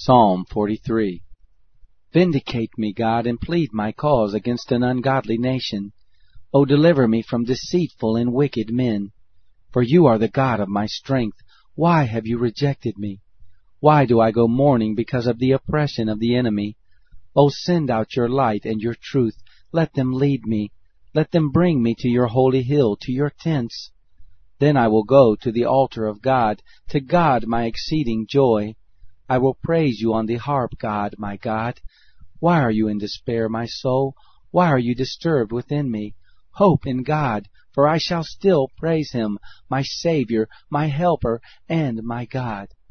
Psalm 43. Vindicate me, God, and plead my cause against an ungodly nation. O deliver me from deceitful and wicked men. For you are the God of my strength. Why have you rejected me? Why do I go mourning because of the oppression of the enemy? O send out your light and your truth. Let them lead me. Let them bring me to your holy hill, to your tents. Then I will go to the altar of God, to God my exceeding joy. I will praise you on the harp, God, my God. Why are you in despair, my soul? Why are you disturbed within me? Hope in God, for I shall still praise him, my Savior, my Helper, and my God.